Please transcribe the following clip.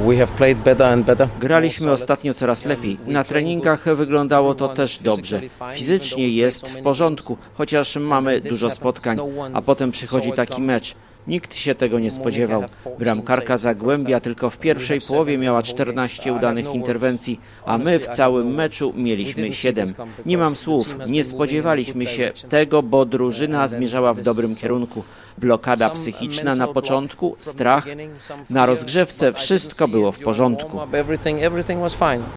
Graliśmy ostatnio coraz lepiej. Na treningach wyglądało to też dobrze. Fizycznie jest w porządku, chociaż mamy dużo spotkań, a potem przychodzi taki mecz. Nikt się tego nie spodziewał. Bramkarka Zagłębia tylko w pierwszej połowie miała 14 udanych interwencji, a my w całym meczu mieliśmy 7. Nie mam słów, nie spodziewaliśmy się tego, bo drużyna zmierzała w dobrym kierunku. Blokada psychiczna na początku, strach. Na rozgrzewce wszystko było w porządku.